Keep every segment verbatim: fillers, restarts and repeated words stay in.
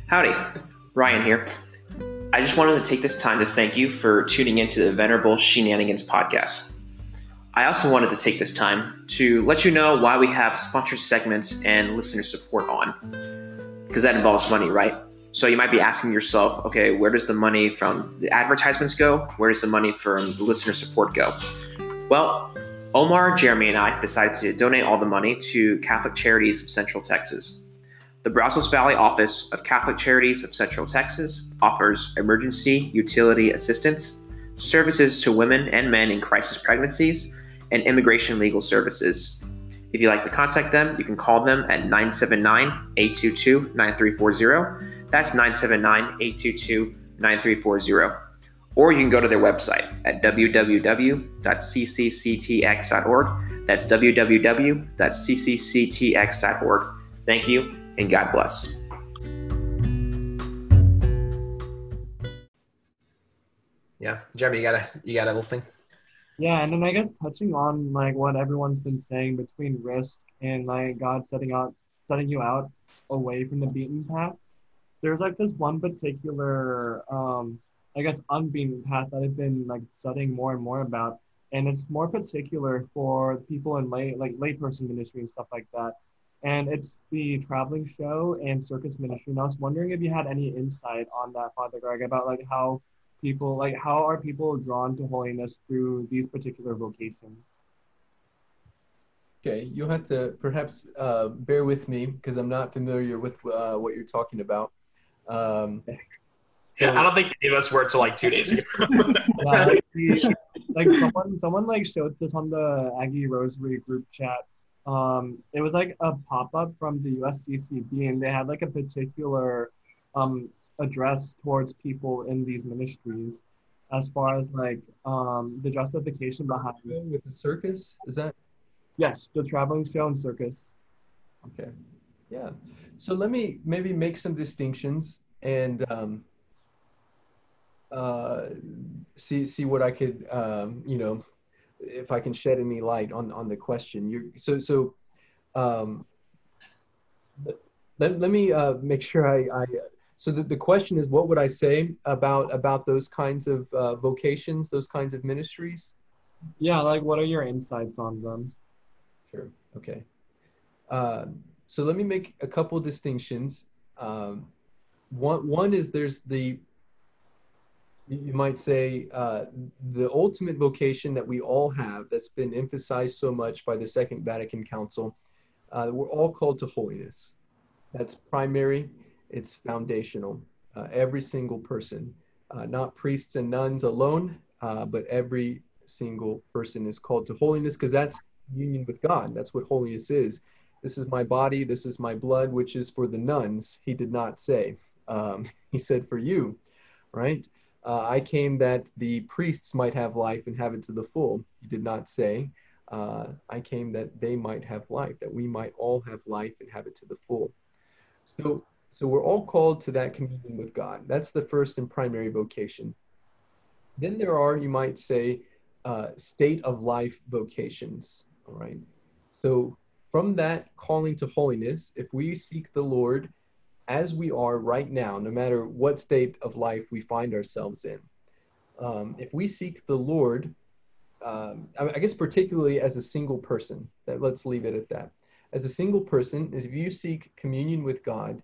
Howdy, Ryan here. I just wanted to take this time to thank you for tuning into the Venerable Shenanigans podcast. I also wanted to take this time to let you know why we have sponsored segments and listener support on, because that involves money, right? So you might be asking yourself, okay, where does the money from the advertisements go? Where does the money from the listener support go? Well, Omar, Jeremy, and I decided to donate all the money to Catholic Charities of Central Texas. The Brazos Valley Office of Catholic Charities of Central Texas offers emergency utility assistance, services to women and men in crisis pregnancies, and immigration legal services. If you'd like to contact them, you can call them at nine seven nine, eight two two, nine three four zero. That's nine seven nine, eight two two, nine three four zero. Or you can go to their website at w w w dot c c c t x dot org. That's w w w dot c c c t x dot org. Thank you, and God bless. Yeah, Jeremy, you got a you got a little thing? Yeah, and then I guess touching on like what everyone's been saying between risk and like God setting out setting you out away from the beaten path. There's like this one particular um I guess unbeaten path that I've been like studying more and more about. And it's more particular for people in lay like layperson ministry and stuff like that. And it's the traveling show and circus ministry. And I was wondering if you had any insight on that, Father Greg, about like how people like how are people drawn to holiness through these particular vocations? Okay, you'll have to perhaps uh, bear with me because I'm not familiar with uh, what you're talking about. Um, so, I don't think any of us were until like two days ago. yeah, like, the, like someone, someone like showed this on the Aggie Rosary group chat. Um, it was like a pop-up from the U S C C B, and they had like a particular um, address towards people in these ministries, as far as like um, the justification behind it. With the circus, is that? Yes, the traveling show and circus. Okay, yeah. So let me maybe make some distinctions and um, uh, see see what I could um, you know. if I can shed any light on, on the question. You're, so so um, let, let me uh, make sure I, I so the, the question is, what would I say about about those kinds of uh, vocations, those kinds of ministries? Yeah, like what are your insights on them? Sure, okay. Uh, so let me make a couple distinctions. Um, one, one is there's the you might say, uh, the ultimate vocation that we all have that's been emphasized so much by the Second Vatican Council. Uh, we're all called to holiness. That's primary, it's foundational. Uh, every single person, uh, not priests and nuns alone, uh, but every single person is called to holiness because that's union with God. That's what holiness is. This is my body, this is my blood, which is for the nuns, he did not say. Um, he said for you, right? Uh, I came that the priests might have life and have it to the full. He did not say, uh, I came that they might have life, that we might all have life and have it to the full. So, so we're all called to that communion with God. That's the first and primary vocation. Then there are, you might say, uh, state of life vocations, all right? So from that calling to holiness, if we seek the Lord as we are right now, no matter what state of life we find ourselves in. Um, if we seek the Lord, um, I, I guess particularly as a single person, that let's leave it at that. As a single person, is if you seek communion with God,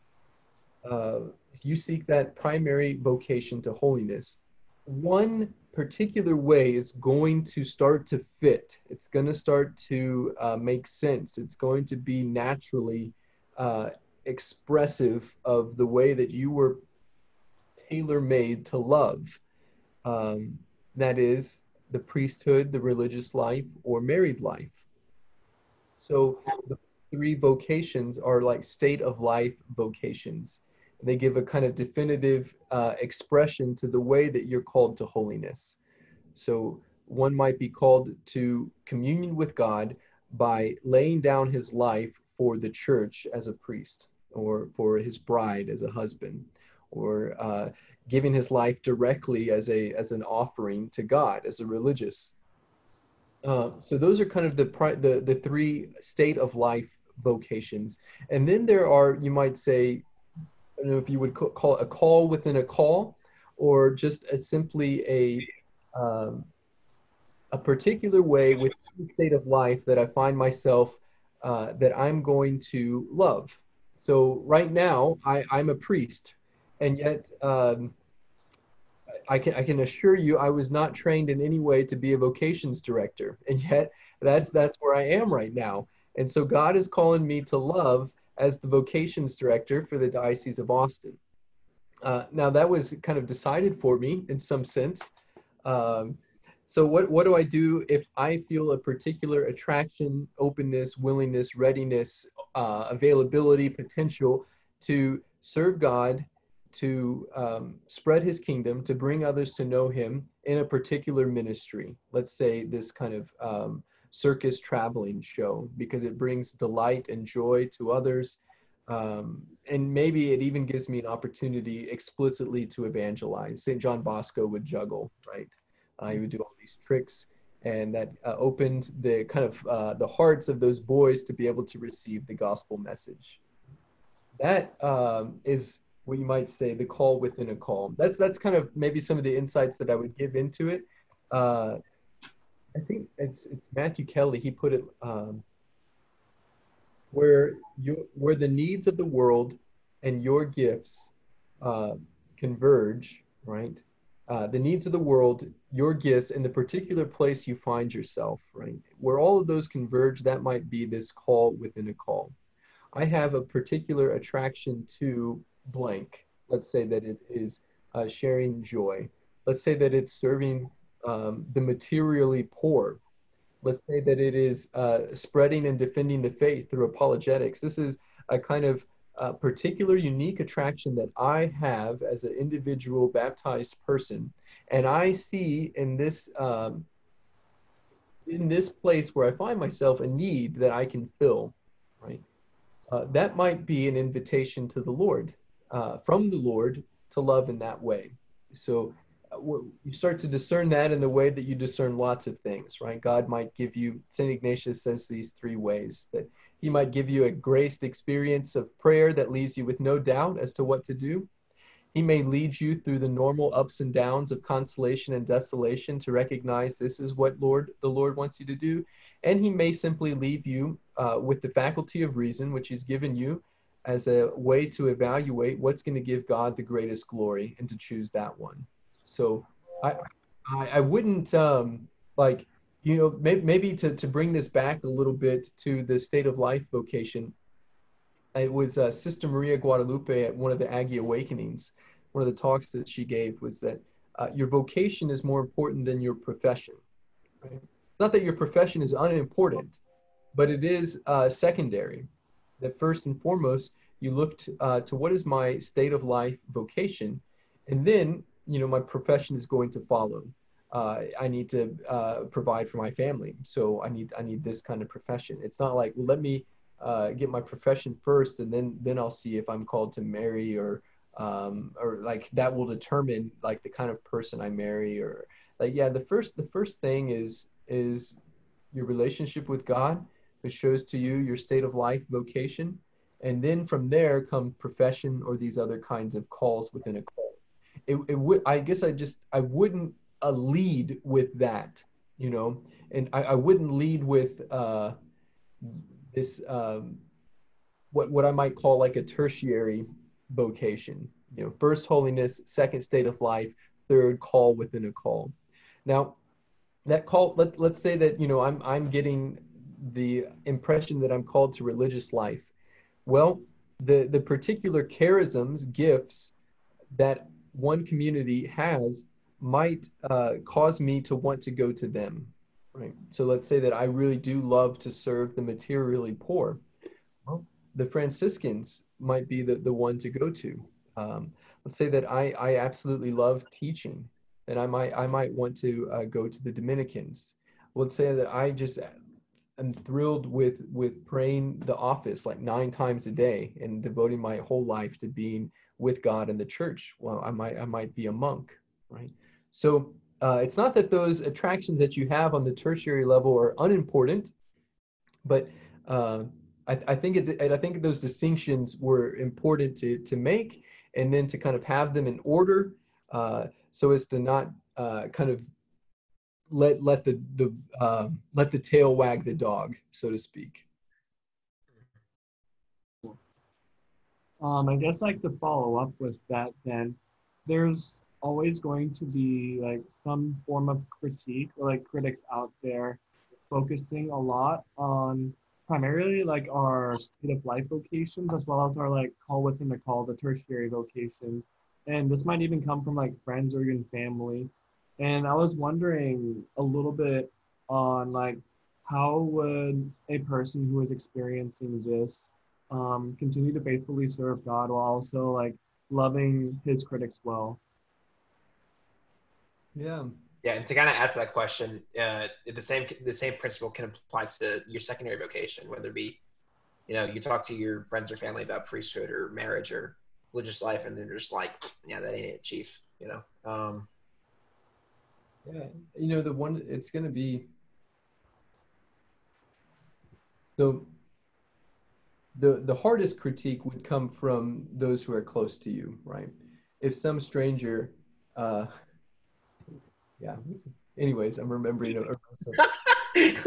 uh, if you seek that primary vocation to holiness, one particular way is going to start to fit. It's going to start to uh, make sense. It's going to be naturally uh, expressive of the way that you were tailor-made to love. Um, that is the priesthood, the religious life, or married life. So the three vocations are like state of life vocations. They give a kind of definitive uh, expression to the way that you're called to holiness. So one might be called to communion with God by laying down his life for the church as a priest, or for his bride as a husband, or uh, giving his life directly as a as an offering to God as a religious. Uh, so those are kind of the, the the three state of life vocations, and then there are, you might say, don't know if you would ca- call it a call within a call, or just a, simply a um, a particular way within the state of life that I find myself uh, that I'm going to love. So right now, I, I'm a priest, and yet um, I can I can assure you I was not trained in any way to be a vocations director, and yet that's that's where I am right now. And so God is calling me to love as the vocations director for the Diocese of Austin. Uh, now that was kind of decided for me in some sense. Um, so what what do I do if I feel a particular attraction, openness, willingness, readiness, uh, availability, potential to serve God, to um, spread his kingdom, to bring others to know him in a particular ministry? Let's say this kind of um, circus traveling show, because it brings delight and joy to others. Um, and maybe it even gives me an opportunity explicitly to evangelize. Saint John Bosco would juggle, right? Uh, he would do all these tricks, and that uh, opened the kind of uh, the hearts of those boys to be able to receive the gospel message. That um, is what you might say the call within a call. That's that's kind of maybe some of the insights that I would give into it. Uh, I think it's it's Matthew Kelly. He put it um, where you where the needs of the world and your gifts uh, converge, right? Uh, the needs of the world, your gifts, and the particular place you find yourself, right? Where all of those converge, that might be this call within a call. I have a particular attraction to blank. Let's say that it is uh, sharing joy. Let's say that it's serving um, the materially poor. Let's say that it is uh, spreading and defending the faith through apologetics. This is a kind of uh, particular unique attraction that I have as an individual baptized person. And I see in this, um, in this place where I find myself a need that I can fill, right? Uh, that might be an invitation to the Lord, uh, from the Lord, to love in that way. So uh, you start to discern that in the way that you discern lots of things, right? God might give you, Saint Ignatius says these three ways, that he might give you a graced experience of prayer that leaves you with no doubt as to what to do. He may lead you through the normal ups and downs of consolation and desolation to recognize this is what Lord the Lord wants you to do. And he may simply leave you uh, with the faculty of reason, which he's given you as a way to evaluate what's going to give God the greatest glory and to choose that one. So I, I, I wouldn't um, like, you know, maybe, maybe to, to bring this back a little bit to the state of life vocation. It was uh, Sister Maria Guadalupe at one of the Aggie Awakenings. One of the talks that she gave was that uh, your vocation is more important than your profession. Right? Not that your profession is unimportant, but it is uh, secondary. That first and foremost, you look to, uh, to what is my state of life vocation, and then, you know, my profession is going to follow. Uh, I need to uh, provide for my family, so I need I need this kind of profession. It's not like, well, let me uh, get my profession first, and then then I'll see if I'm called to marry, or um, or like that will determine like the kind of person I marry, or like yeah. The first the first thing is is your relationship with God, which shows to you your state of life vocation, and then from there come profession or these other kinds of calls within a call. It, it would I guess I just I wouldn't uh, lead with that, you know, and I, I wouldn't lead with uh, this um, what what I might call like a tertiary vocation. You know, first holiness, second state of life, third call within a call. Now, that call, let let's say that, you know, I'm I'm getting the impression that I'm called to religious life. Well, the the particular charisms, gifts that one community has might uh, cause me to want to go to them, right? So let's say that I really do love to serve the materially poor. Well, the Franciscans might be the, the one to go to. Um, let's say that I, I absolutely love teaching, and I might I might want to uh, go to the Dominicans. Let's say that I just am thrilled with with praying the office like nine times a day and devoting my whole life to being with God in the church. Well, I might I might be a monk, right? So uh, it's not that those attractions that you have on the tertiary level are unimportant, but uh, I, I think it, I think those distinctions were important to to make, and then to kind of have them in order, uh, so as to not uh, kind of let let the the uh, let the tail wag the dog, so to speak. Um, I guess like to follow up with that, then there's always going to be like some form of critique or like critics out there focusing a lot on primarily like our state of life vocations, as well as our like call within the call, the tertiary vocations. And this might even come from like friends or even family. And I was wondering a little bit on like how would a person who is experiencing this um, continue to faithfully serve God while also like loving his critics well? Yeah. Yeah, and to kind of add to that question, uh, the same the same principle can apply to your secondary vocation, whether it be, you know, you talk to your friends or family about priesthood or marriage or religious life, and they're just like, yeah, that ain't it, chief, you know. Um, Yeah, you know, the one, it's going to be, so the the hardest critique would come from those who are close to you, right? If some stranger, uh, yeah. Anyways, I'm remembering. A, a,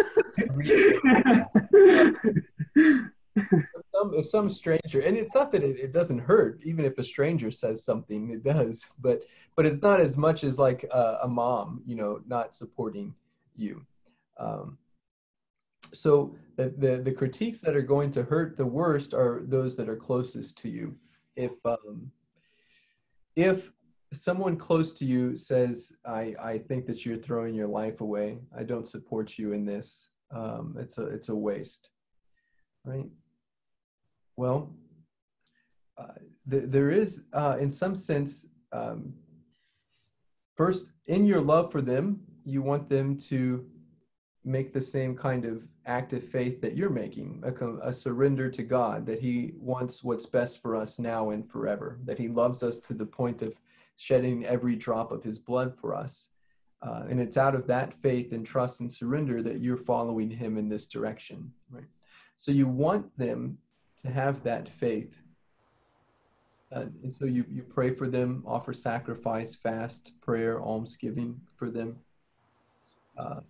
some, if some stranger, and it's not that it, it doesn't hurt, even if a stranger says something, it does. But but it's not as much as like a, a mom, you know, not supporting you. Um, so the, the the critiques that are going to hurt the worst are those that are closest to you. If um, if someone close to you says, I, I think that you're throwing your life away, I don't support you in this, um, it's a it's a waste, right? Well, uh, th- there is, uh, in some sense, um, first, in your love for them, you want them to make the same kind of act of faith that you're making, a, a surrender to God, that he wants what's best for us now and forever, that he loves us to the point of shedding every drop of his blood for us. Uh, and it's out of that faith and trust and surrender that you're following him in this direction, right? So you want them to have that faith. Uh, and so you, you pray for them, offer sacrifice, fast, prayer, almsgiving for them. Uh,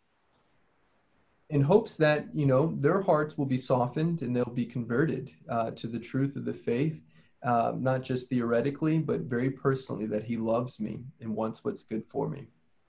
in hopes that, you know, their hearts will be softened and they'll be converted uh, to the truth of the faith. Uh, not just theoretically, but very personally, that he loves me and wants what's good for me.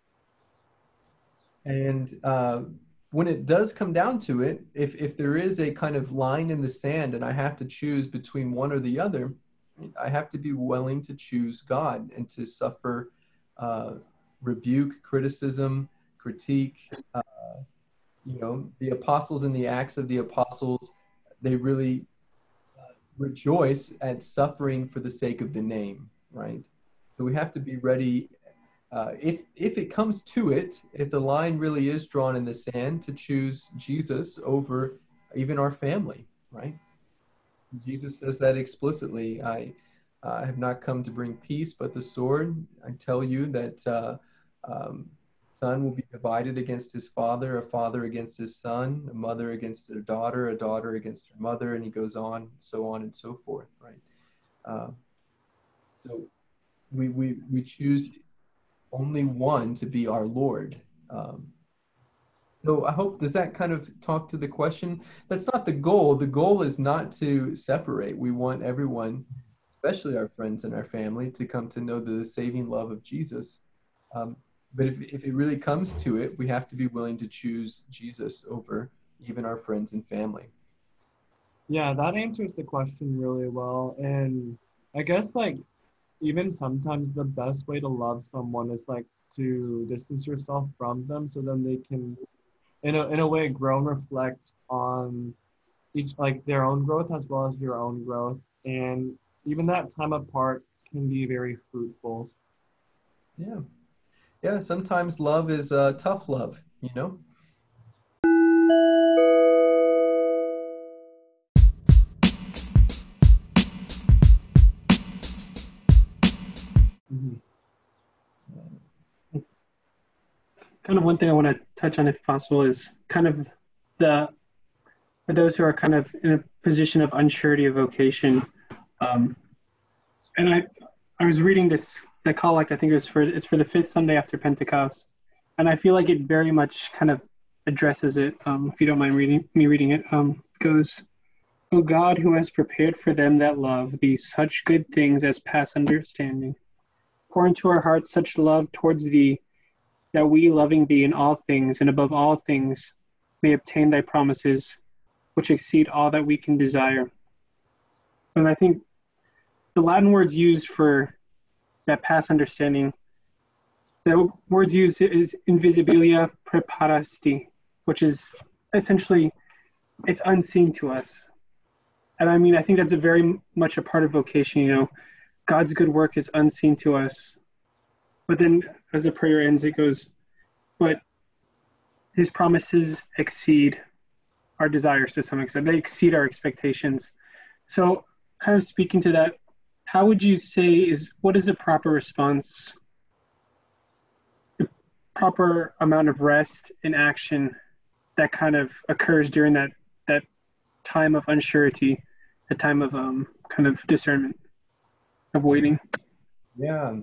And uh, when it does come down to it, if, if there is a kind of line in the sand and I have to choose between one or the other, I have to be willing to choose God and to suffer uh, rebuke, criticism, critique. Uh, you know, the apostles in the Acts of the Apostles, they really rejoice at suffering for the sake of the name, right? So we have to be ready, uh, if if it comes to it, if the line really is drawn in the sand, to choose Jesus over even our family, right? Jesus says that explicitly. I uh, have not come to bring peace, but the sword. I tell you that uh, um, son will be divided against his father, a father against his son, a mother against her daughter, a daughter against her mother, and he goes on, so on and so forth, right? Uh, so we, we, we choose only one to be our Lord. Um, so I hope, does that kind of talk to the question? That's not the goal. The goal is not to separate. We want everyone, especially our friends and our family, to come to know the saving love of Jesus. Um, But if, if it really comes to it, we have to be willing to choose Jesus over even our friends and family. Yeah, that answers the question really well. And I guess like even sometimes the best way to love someone is like to distance yourself from them so then they can in a in a way grow and reflect on each like their own growth as well as your own growth. And even that time apart can be very fruitful. Yeah. Yeah, sometimes love is uh, tough love, you know? Mhm. Kind of one thing I want to touch on, if possible, is kind of the, for those who are kind of in a position of unsurety of vocation, um, and I I was reading this the collect. I think it was for it's for the fifth Sunday after Pentecost, and I feel like it very much kind of addresses it. Um, if you don't mind reading me reading it, um, it goes, "O God, who has prepared for them that love thee such good things as pass understanding, pour into our hearts such love towards thee, that we, loving thee in all things and above all things, may obtain thy promises, which exceed all that we can desire." And I think the Latin words used for that past understanding, the words used is invisibilia preparasti, which is essentially, it's unseen to us. And I mean, I think that's a very much a part of vocation, you know, God's good work is unseen to us. But then as the prayer ends, it goes, but his promises exceed our desires to some extent. They exceed our expectations. So kind of speaking to that, how would you say is, what is the proper response, the proper amount of rest and action that kind of occurs during that, that time of unsurety, the time of um, kind of discernment, of waiting? Yeah.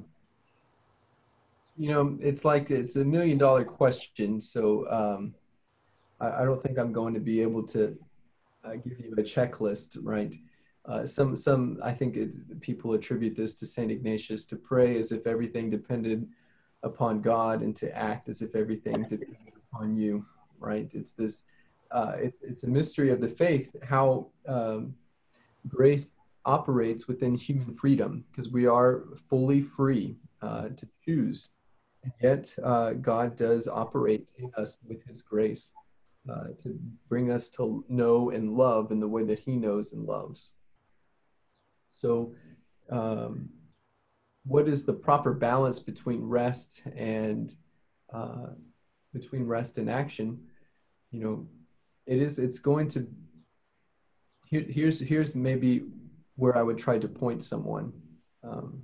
You know, it's like, it's a million dollar question. So um, I, I don't think I'm going to be able to uh, give you a checklist, right? Uh, some, some, I think it, people attribute this to Saint Ignatius, to pray as if everything depended upon God and to act as if everything depended upon you, right? It's this, uh, it's, it's a mystery of the faith, how um, grace operates within human freedom, because we are fully free uh, to choose. And yet uh, God does operate in us with his grace uh, to bring us to know and love in the way that he knows and loves. So um, what is the proper balance between rest and uh, between rest and action? You know, it is, it's going to, here, here's, here's maybe where I would try to point someone. Um,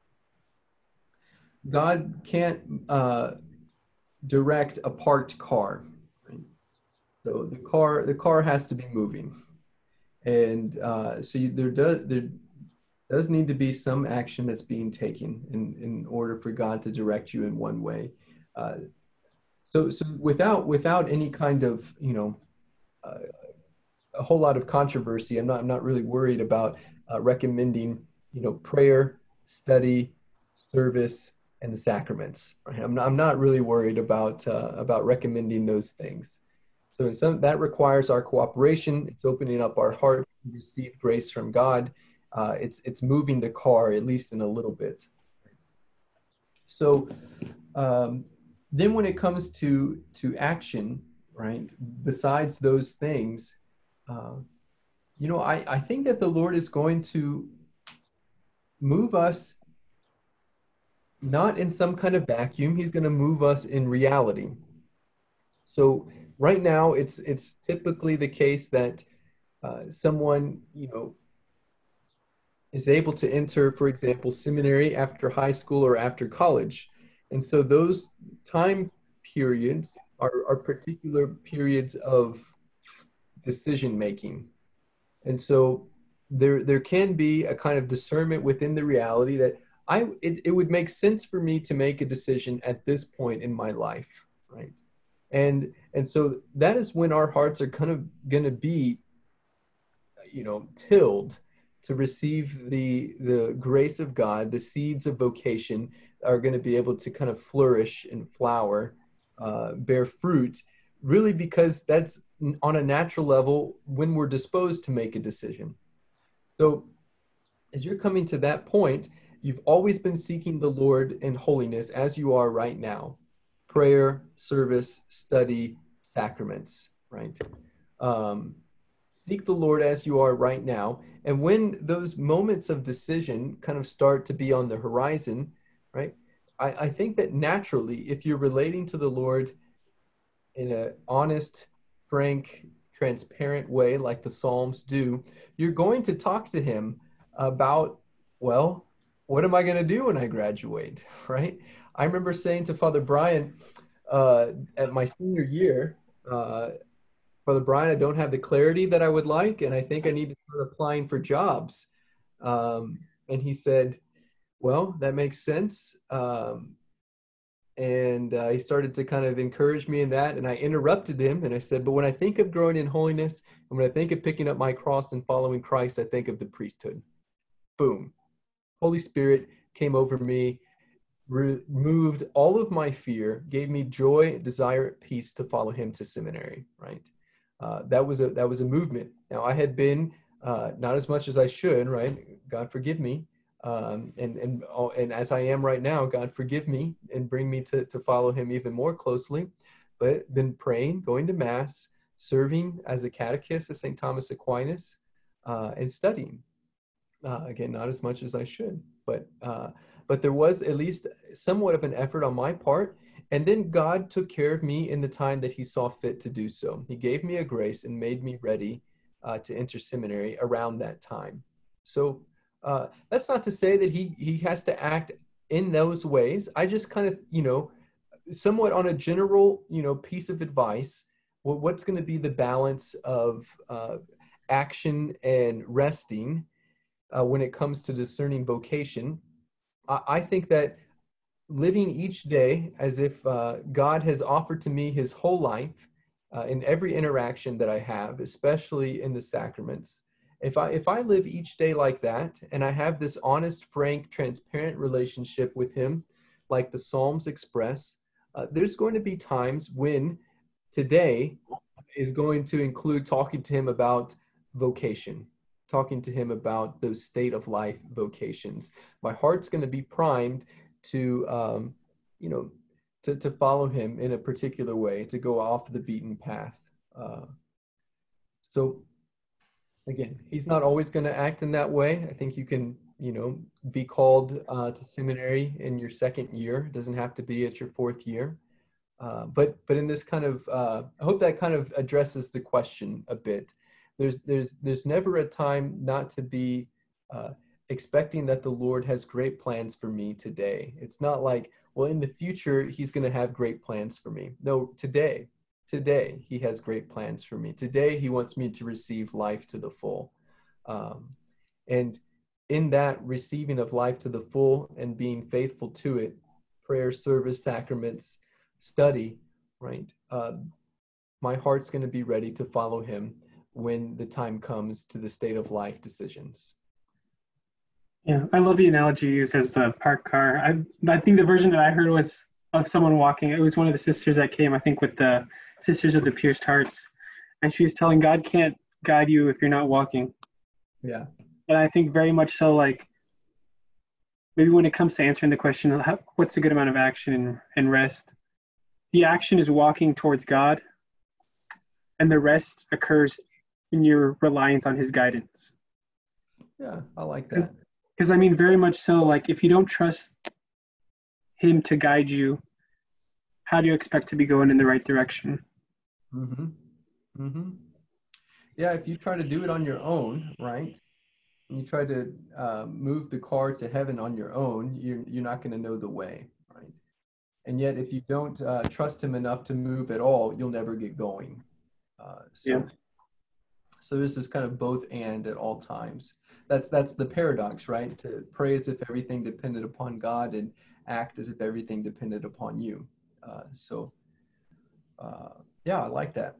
God can't uh, direct a parked car. Right? So the car, the car has to be moving. And uh, so you, there does, there, does need to be some action that's being taken in, in order for God to direct you in one way. Uh, so so without without any kind of, you know, uh, a whole lot of controversy, I'm not, I'm not really worried about uh, recommending, you know, prayer, study, service, and the sacraments. Right? I'm not, I'm not really worried about, uh, about recommending those things. So in some, that requires our cooperation. It's opening up our heart to receive grace from God. Uh, it's it's moving the car, at least in a little bit. So um, then when it comes to to action, right, besides those things, uh, you know, I, I think that the Lord is going to move us not in some kind of vacuum. He's going to move us in reality. So right now, it's it's typically the case that uh, someone, you know, is able to enter, for example, seminary after high school or after college. And so those time periods are, are particular periods of decision making. And so there, there can be a kind of discernment within the reality that I, it, it would make sense for me to make a decision at this point in my life, right? And, and so that is when our hearts are kind of going to be, you know, tilled to receive the, the grace of God. The seeds of vocation are going to be able to kind of flourish and flower, uh, bear fruit, really, because that's on a natural level when we're disposed to make a decision. So as you're coming to that point, you've always been seeking the Lord in holiness as you are right now. Prayer, service, study, sacraments, right? Um, seek the Lord as you are right now. And when those moments of decision kind of start to be on the horizon, right? I, I think that naturally, if you're relating to the Lord in an honest, frank, transparent way, like the Psalms do, you're going to talk to him about, well, what am I going to do when I graduate, right? I remember saying to Father Brian uh, at my senior year, uh, Father Brian, I don't have the clarity that I would like, and I think I need to start applying for jobs. Um, and he said, well, that makes sense. Um, and uh, he started to kind of encourage me in that. And I interrupted him and I said, but when I think of growing in holiness and when I think of picking up my cross and following Christ, I think of the priesthood. Boom. Holy Spirit came over me, removed all of my fear, gave me joy, desire, peace to follow him to seminary, right? Uh, that was a that was a movement. Now, I had been uh, not as much as I should, right? God forgive me. Um, and and and as I am right now, God forgive me and bring me to, to follow him even more closely. But been praying, going to Mass, serving as a catechist at Saint Thomas Aquinas, uh, and studying. Uh, again, not as much as I should, but uh, but there was at least somewhat of an effort on my part. And then God took care of me in the time that he saw fit to do so. He gave me a grace and made me ready uh, to enter seminary around that time. So uh, that's not to say that he he has to act in those ways. I just kind of, you know, somewhat on a general, you know, piece of advice, well, what's going to be the balance of uh, action and resting uh, when it comes to discerning vocation. I, I think that living each day as if uh, God has offered to me his whole life uh, in every interaction that I have, especially in the sacraments. If I, if I live each day like that, and I have this honest, frank, transparent relationship with him, like the Psalms express, uh, there's going to be times when today is going to include talking to him about vocation, talking to him about those state of life vocations. My heart's going to be primed to, um, you know, to, to follow him in a particular way, to go off the beaten path. Uh, so again, he's not always going to act in that way. I think you can, you know, be called uh, to seminary in your second year. It doesn't have to be at your fourth year. Uh, but but in this kind of, uh, I hope that kind of addresses the question a bit. There's there's there's never a time not to be uh, expecting that the Lord has great plans for me today. It's not like, well, in the future, he's going to have great plans for me. No, today, today, he has great plans for me. Today, he wants me to receive life to the full. Um, and in that receiving of life to the full and being faithful to it, prayer, service, sacraments, study, right? Uh, my heart's going to be ready to follow him when the time comes to the state of life decisions. Yeah, I love the analogy used as the parked car. I I think the version that I heard was of someone walking. It was one of the sisters that came, I think, with the Sisters of the Pierced Hearts, and she was telling God can't guide you if you're not walking. Yeah. And I think very much so, like, maybe when it comes to answering the question, of how, what's a good amount of action and, and rest, the action is walking towards God, and the rest occurs in your reliance on his guidance. Yeah, I like that. Because, I mean, very much so, like, if you don't trust him to guide you, how do you expect to be going in the right direction? Mm-hmm. Mm-hmm. Yeah, if you try to do it on your own, right? You try to uh, move the car to heaven on your own, you're, you're not going to know the way, right? And yet, if you don't uh, trust him enough to move at all, you'll never get going. Uh, so, Yeah. so there's this kind of both and at all times. That's that's the paradox, right? To pray as if everything depended upon God and act as if everything depended upon you. Uh, so, uh, yeah, I like that.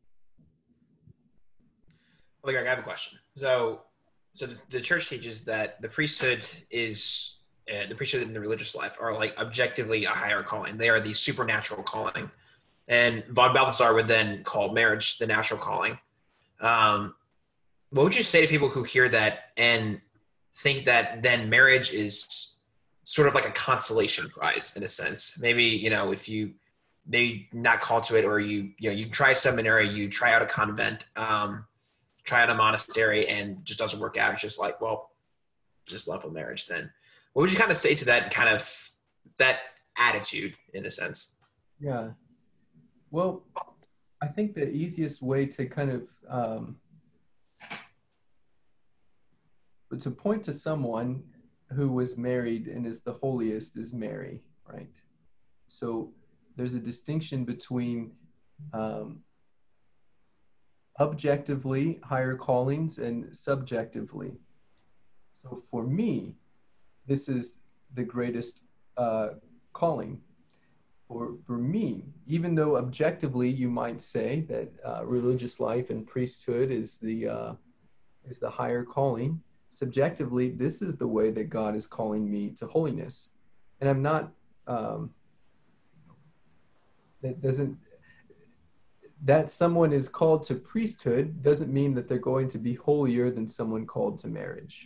Well, Greg, I have a question. So, so the, the church teaches that the priesthood is uh, the priesthood and the religious life are like objectively a higher calling. They are the supernatural calling, and von Balthasar would then call marriage the natural calling. Um, what would you say to people who hear that and think that then marriage is sort of like a consolation prize in a sense? Maybe, you know, if you maybe not called to it, or you, you know, you try seminary, you try out a convent, um, try out a monastery and just doesn't work out. It's just like, well, just love of marriage then. What would you kind of say to that kind of, that attitude in a sense? Yeah. Well, I think the easiest way to kind of, um, to point to someone who was married and is the holiest is Mary, right? So there's a distinction between um, objectively higher callings and subjectively. So for me, this is the greatest uh, calling. For, for me, even though objectively you might say that uh, religious life and priesthood is the uh, is the higher calling, subjectively, this is the way that God is calling me to holiness. And I'm not, um, that doesn't, that someone is called to priesthood doesn't mean that they're going to be holier than someone called to marriage.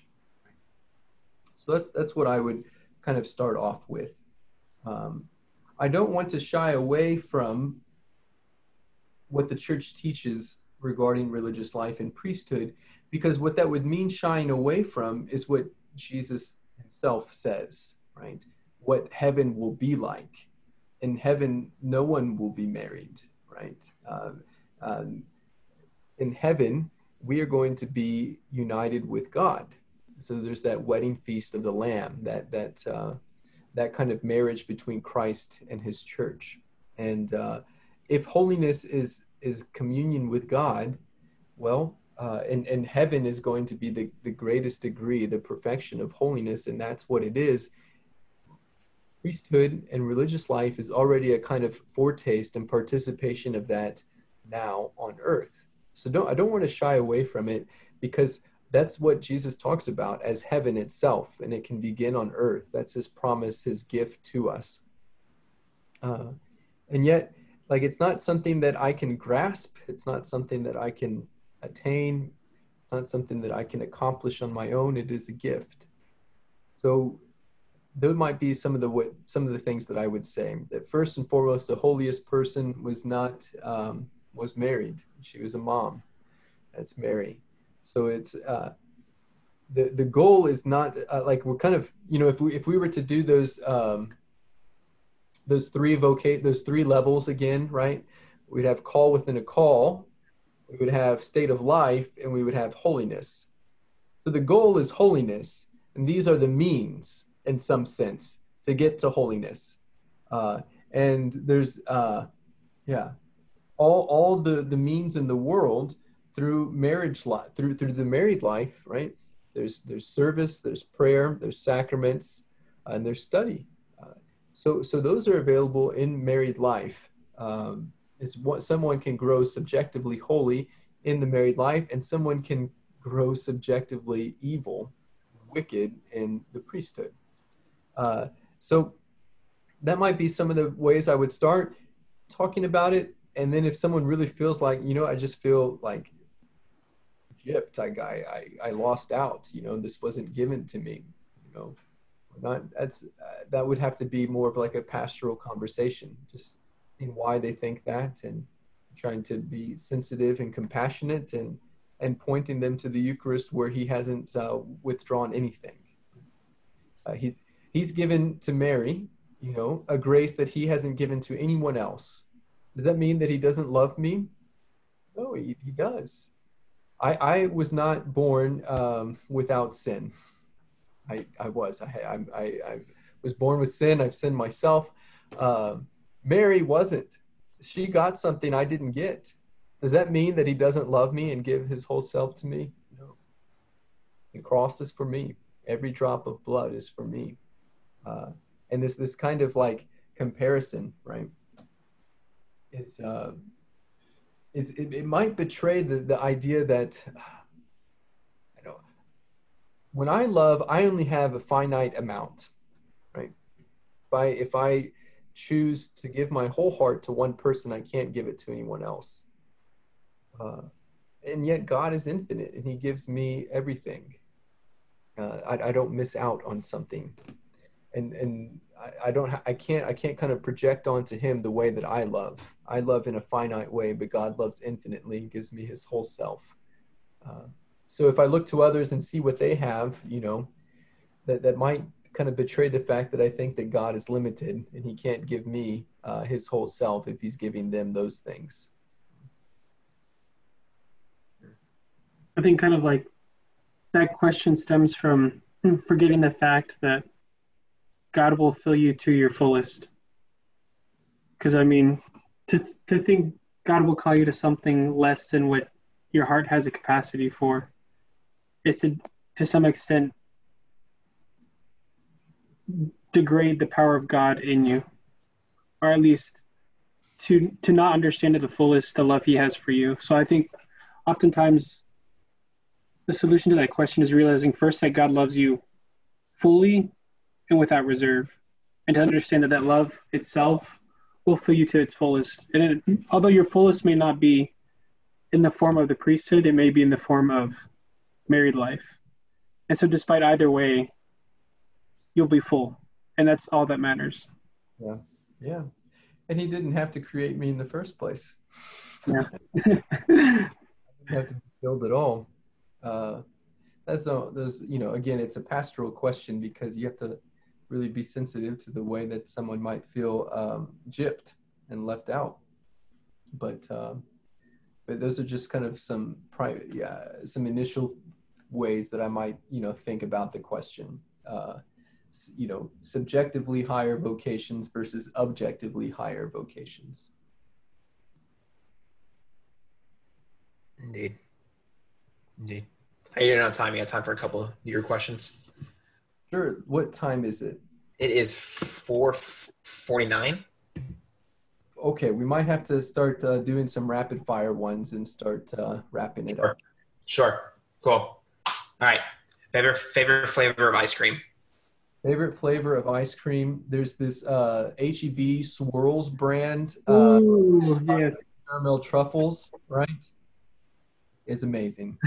So that's, that's what I would kind of start off with. Um, I don't want to shy away from what the church teaches regarding religious life and priesthood, because what that would mean shying away from is what Jesus himself says, right? What heaven will be like. In heaven, no one will be married, right? Um, um, in heaven, we are going to be united with God. So there's that wedding feast of the Lamb, that that uh, that kind of marriage between Christ and his church. And uh, if holiness is is communion with God, well, uh, and, and heaven is going to be the, the greatest degree, the perfection of holiness, and that's what it is. Priesthood and religious life is already a kind of foretaste and participation of that now on earth. So don't I don't want to shy away from it, because that's what Jesus talks about as heaven itself, and it can begin on earth. That's his promise, his gift to us. Uh, and yet, like, it's not something that I can grasp. It's not something that I can attain. It's not something that I can accomplish on my own. It is a gift. So those might be some of the some of the things that I would say. That first and foremost, the holiest person was not um, was married. She was a mom. That's Mary. So it's uh, the the goal is not uh, like we're kind of, you know, if we if we were to do those um, those three vocate those three levels again, right? We'd have call within a call. We would have state of life, and we would have holiness. So the goal is holiness, and these are the means, in some sense, to get to holiness. Uh, and there's, uh, yeah, all all the the means in the world through marriage life, through through the married life, right? There's there's service, there's prayer, there's sacraments, and there's study. Uh, so so those are available in married life. Um, it's what someone can grow subjectively holy in the married life, and someone can grow subjectively evil, wicked in the priesthood. Uh, so that might be some of the ways I would start talking about it. And then if someone really feels like, you know, I just feel like gypped, I, I, I lost out, you know, this wasn't given to me, you know, not, that's, uh, that would have to be more of like a pastoral conversation, just in why they think that, and trying to be sensitive and compassionate, and, and pointing them to the Eucharist where he hasn't uh, withdrawn anything. Uh, he's, he's given to Mary, you know, a grace that he hasn't given to anyone else. Does that mean that he doesn't love me? No, he, he does. I, I was not born um, without sin. I, I was. I, I, I was born with sin. I've sinned myself. Um, Mary wasn't. She got something I didn't get. Does that mean that he doesn't love me and give his whole self to me? No. The cross is for me. Every drop of blood is for me. Uh, and this this kind of like comparison, right? Is uh, is it, it might betray the the idea that I don't. When I love, I only have a finite amount, right? If I if I choose to give my whole heart to one person, I can't give it to anyone else. Uh, and yet God is infinite, and he gives me everything. Uh, I, I don't miss out on something. And and I, I don't I can't I can't kind of project onto him the way that I love. I love in a finite way, but God loves infinitely, gives me his whole self. Uh, so if I look to others and see what they have, you know, that, that might kind of betray the fact that I think that God is limited and he can't give me uh, his whole self if he's giving them those things. I think kind of like that question stems from forgetting the fact that God will fill you to your fullest. Because I mean, to to think God will call you to something less than what your heart has a capacity for is to, to some extent degrade the power of God in you, or at least to to not understand to the fullest the love He has for you. So I think oftentimes the solution to that question is realizing first that God loves you fully and without reserve, and to understand that that love itself will fill you to its fullest. And it, although your fullest may not be in the form of the priesthood, it may be in the form of married life. And so despite either way, you'll be full. And that's all that matters. Yeah. Yeah. And he didn't have to create me in the first place. Yeah. I didn't have to build it all. Uh, that's a, there's, you know, again, it's a pastoral question because you have to really be sensitive to the way that someone might feel um, gypped and left out. But um, but those are just kind of some private, yeah, some initial ways that I might, you know, think about the question. Uh, you know, subjectively higher vocations versus objectively higher vocations. Indeed. Indeed. Hey, you're not time. You got time for a couple of your questions? Sure. What time is it? It is four forty-nine. Okay, we might have to start uh, doing some rapid fire ones and start uh, wrapping it Sure. up. Sure. Cool. All right. Favorite favorite flavor of ice cream? Favorite flavor of ice cream? There's this uh, H E B Swirls brand. Uh, Ooh, yes. Caramel truffles, right? It's amazing.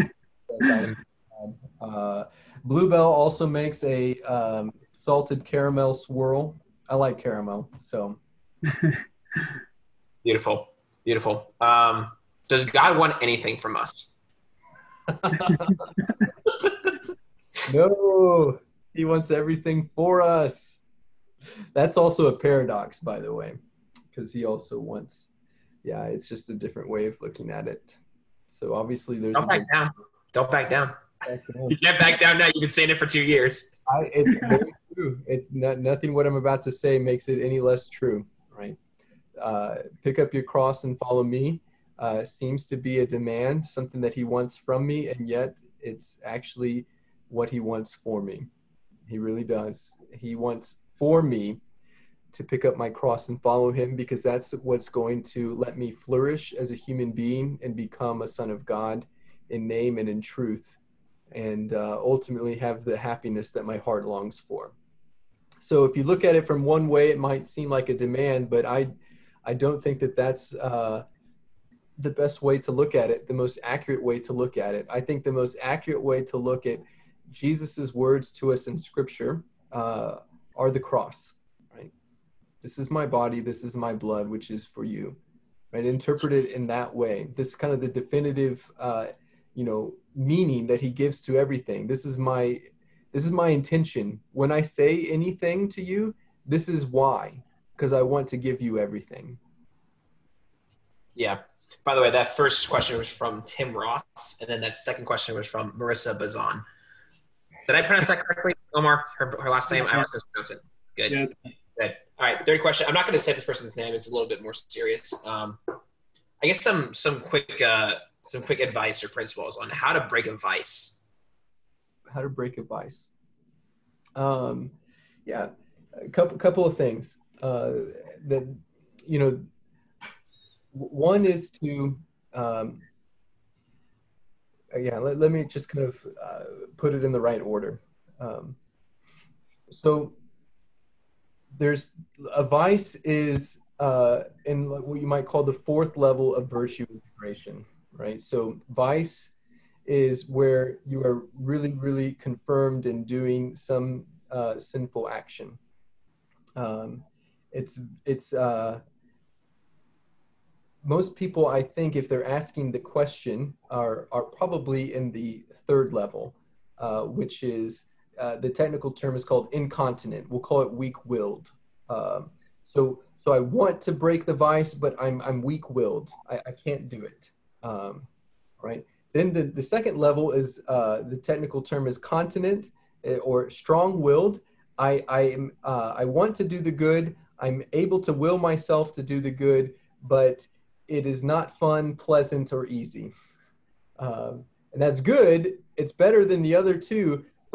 uh, Bluebell also makes a um, salted caramel swirl. I like caramel, so. Beautiful. Beautiful. Um, does God want anything from us? No, he wants everything for us. That's also a paradox, by the way, because he also wants, yeah, it's just a different way of looking at it. So obviously there's Don't a back big down. Don't back down. back down. You can't back down now. You've been saying it for two years. I, it's very true. It, not, nothing what I'm about to say makes it any less true, right? Uh, pick up your cross and follow me uh, seems to be a demand, something that he wants from me, and yet it's actually what he wants for me. He really does. He wants for me to pick up my cross and follow him because that's what's going to let me flourish as a human being and become a son of God in name and in truth, and uh, ultimately have the happiness that my heart longs for. So if you look at it from one way, it might seem like a demand, but I, I don't think that that's uh, the best way to look at it, the most accurate way to look at it. I think the most accurate way to look at Jesus's words to us in Scripture uh, are the cross, right? This is my body, this is my blood, which is for you, right? Interpret it in that way. This is kind of the definitive, uh, you know, meaning that he gives to everything. This is my, this is my intention. When I say anything to you, this is why, because I want to give you everything. Yeah. By the way, that first question was from Tim Ross, and then that second question was from Marissa Bazan. Did I pronounce that correctly, Omar? Her, her last name? I was going to pronounce it. Good. Yeah, it's- Good. All right. Third question. I'm not going to say this person's name. It's a little bit more serious. Um, I guess some some quick uh, some quick advice or principles on how to break a vice. How to break a vice. Um, yeah, a couple couple of things uh, that, you know, one is to, um, yeah, let, let me just kind of uh, put it in the right order. Um, so there's a vice is uh, in what you might call the fourth level of virtue integration, right? So vice is where you are really, really confirmed in doing some uh, sinful action. Um, it's, it's, uh, most people, I think, if they're asking the question, are, are probably in the third level, uh, which is, uh, the technical term is called incontinent. We'll call it weak-willed. Um, so, so I want to break the vice, but I'm, I'm weak-willed. I, I can't do it, um, right? Then the, the second level is, uh, the technical term is continent or strong-willed. I, I, am, uh, I want to do the good. I'm able to will myself to do the good, but it is not fun, pleasant, or easy. Um, and that's good. It's better than the other two, but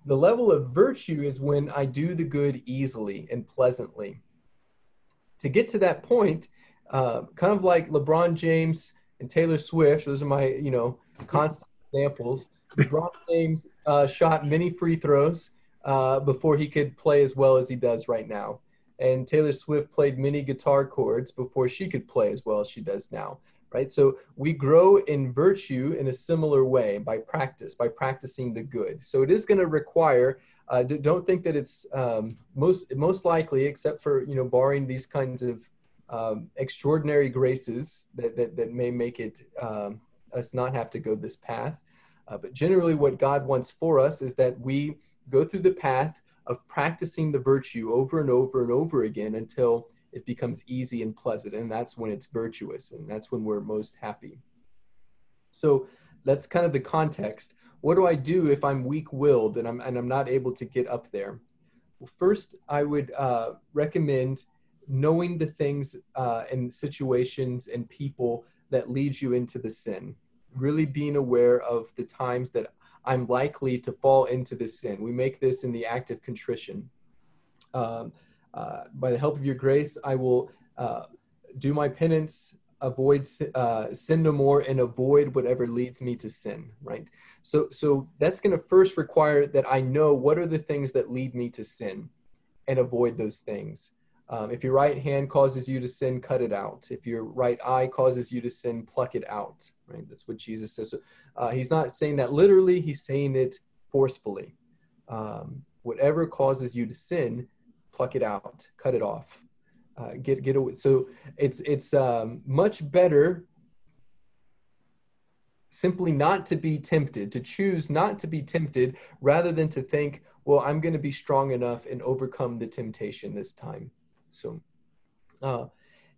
the level of virtue is when I do the good easily and pleasantly. To get to that point, uh, kind of like LeBron James and Taylor Swift, those are my, you know, constant examples. LeBron James uh, shot many free throws uh, before he could play as well as he does right now. And Taylor Swift played many guitar chords before she could play as well as she does now, right? So we grow in virtue in a similar way by practice, by practicing the good. So it is going to require, uh, don't think that it's um, most most likely, except for, you know, barring these kinds of um, extraordinary graces that, that, that may make it um, us not have to go this path. Uh, but generally what God wants for us is that we go through the path of practicing the virtue over and over and over again until it becomes easy and pleasant. And that's when it's virtuous, and that's when we're most happy. So that's kind of the context. What do I do if I'm weak-willed and I'm, and I'm not able to get up there? Well, first, I would uh, recommend knowing the things uh, and situations and people that lead you into the sin. Really being aware of the times that I'm likely to fall into this sin. We make this in the act of contrition. Um, uh, by the help of your grace, I will uh, do my penance, avoid uh, sin no more, and avoid whatever leads me to sin, right? So, so that's going to first require that I know what are the things that lead me to sin and avoid those things. Um, if your right hand causes you to sin, cut it out. If your right eye causes you to sin, pluck it out, right? That's what Jesus says. So uh, he's not saying that literally, he's saying it forcefully. Um, whatever causes you to sin, pluck it out, cut it off, uh, get, get away. So it's, it's um, much better simply not to be tempted, to choose not to be tempted rather than to think, well, I'm going to be strong enough and overcome the temptation this time. So uh,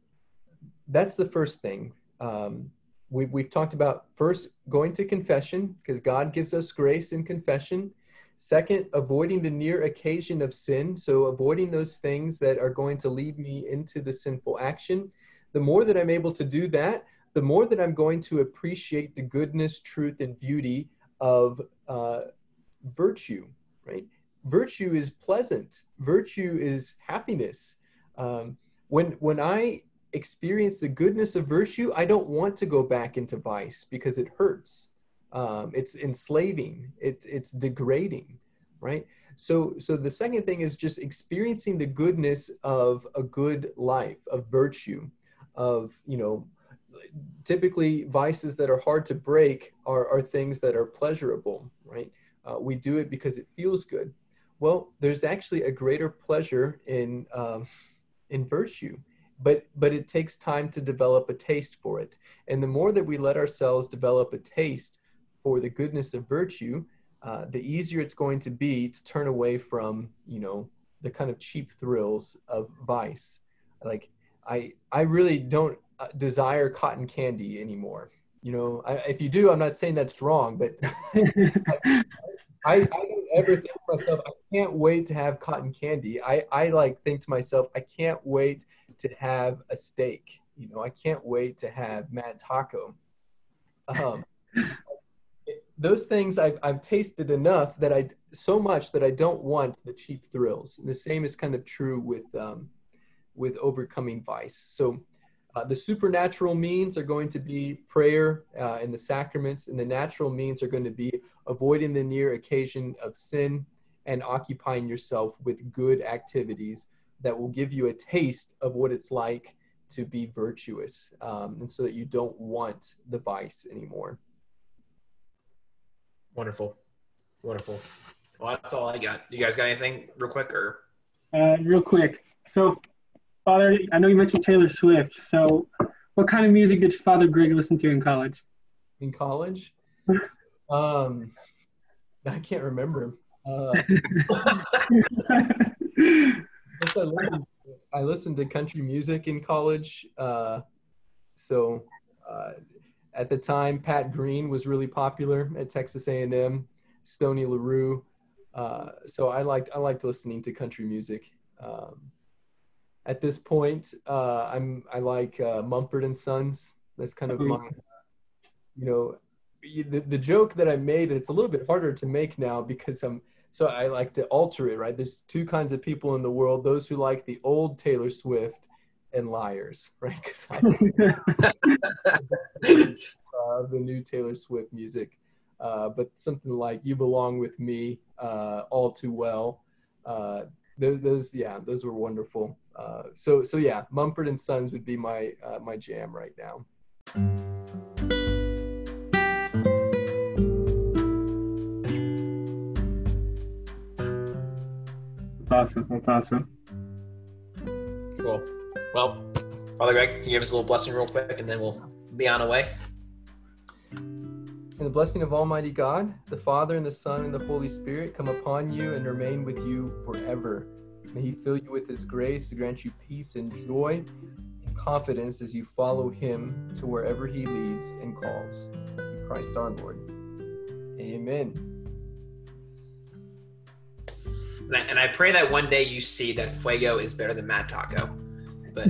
that's the first thing. Um, we've, we've talked about first going to confession, because God gives us grace in confession. Second, avoiding the near occasion of sin. So avoiding those things that are going to lead me into the sinful action. The more that I'm able to do that, the more that I'm going to appreciate the goodness, truth, and beauty of uh, virtue, right? Virtue is pleasant. Virtue is happiness. Um, when, when I experience the goodness of virtue, I don't want to go back into vice because it hurts. Um, it's enslaving. It's, it's degrading, right? So, so the second thing is just experiencing the goodness of a good life, of virtue, of, you know, typically vices that are hard to break are, are things that are pleasurable, right? Uh, we do it because it feels good. Well, there's actually a greater pleasure in, um, in virtue, but, but it takes time to develop a taste for it. And the more that we let ourselves develop a taste for the goodness of virtue, uh, the easier it's going to be to turn away from, you know, the kind of cheap thrills of vice. Like, I, I really don't uh, desire cotton candy anymore. You know, I, if you do, I'm not saying that's wrong, but I, I, I don't ever think to myself, I can't wait to have cotton candy. I, I like think to myself, I can't wait to have a steak. You know, I can't wait to have Mad Taco. Um, it, those things I've, I've tasted enough that I, so much that I don't want the cheap thrills. And the same is kind of true with, um, with overcoming vice. So uh, the supernatural means are going to be prayer uh, and the sacraments, and the natural means are going to be avoiding the near occasion of sin and occupying yourself with good activities that will give you a taste of what it's like to be virtuous, um, and so that you don't want the vice anymore. Wonderful. Wonderful. Well, that's all I got. You guys got anything real quick or? Uh, real quick. So, Father, I know you mentioned Taylor Swift. So what kind of music did Father Greg listen to in college? In college? um, I can't remember. Uh, I, listened, I listened to country music in college. Uh, so uh, at the time, Pat Green was really popular at Texas A and M, Stoney LaRue. Uh, so I liked I liked listening to country music. Um, at this point, uh, I'm I like uh, Mumford and Sons. That's kind of my, you know, the the joke that I made. It's a little bit harder to make now because I'm so I like to alter it, right? There's two kinds of people in the world: those who like the old Taylor Swift and liars, right? Because I uh, the new Taylor Swift music, uh, but something like "You Belong with Me," uh, "All Too Well." Uh, those, those, yeah, those were wonderful. Uh, so, so yeah, Mumford and Sons would be my uh, my jam right now. That's awesome. That's awesome. Cool. Well, Father Greg, can you give us a little blessing real quick, and then we'll be on our way. And the blessing of Almighty God, the Father and the Son and the Holy Spirit come upon you and remain with you forever. May he fill you with his grace to grant you peace and joy and confidence as you follow him to wherever he leads and calls. In Christ our Lord. Amen. And I, and I pray that one day you see that Fuego is better than Mad Taco. But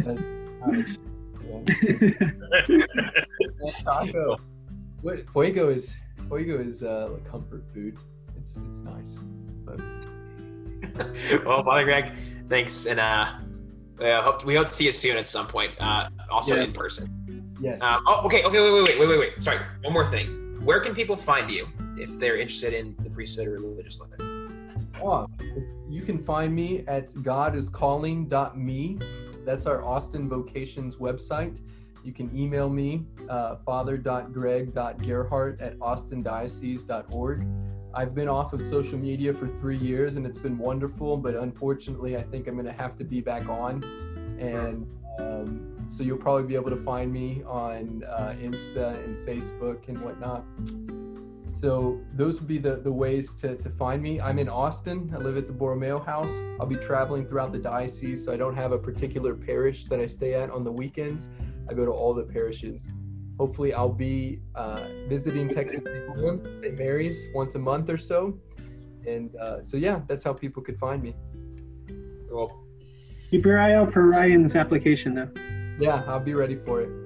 Taco. What Fuego is Fuego is uh, like comfort food. It's it's nice. But well, Father Greg, thanks, and uh, uh, hope we hope to see you soon at some point. Uh, also Yeah. in person. yes. Um, oh, okay, okay, wait, wait, wait, wait, wait, wait. Sorry, one more thing. Where can people find you if they're interested in the priesthood or religious life? Oh, you can find me at god is calling dot me. That's our Austin Vocations website. You can email me, uh, father dot greg dot gerhart at austin diocese dot org. I've been off of social media for three years and it's been wonderful, but unfortunately, I think I'm going to have to be back on. And um, so you'll probably be able to find me on uh, Insta and Facebook and whatnot. So those would be the, the ways to, to find me. I'm in Austin. I live at the Borromeo House. I'll be traveling throughout the diocese, so I don't have a particular parish that I stay at on the weekends. I go to all the parishes. Hopefully I'll be uh, visiting Texas Saint Mary's once a month or so. And uh, so yeah, that's how people could find me. Cool. Keep your eye out for Ryan's application, though. Yeah, I'll be ready for it.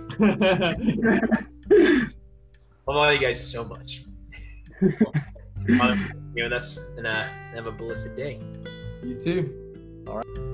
I love you guys so much. Father, you with us, and uh, have a blessed day. You too. All right.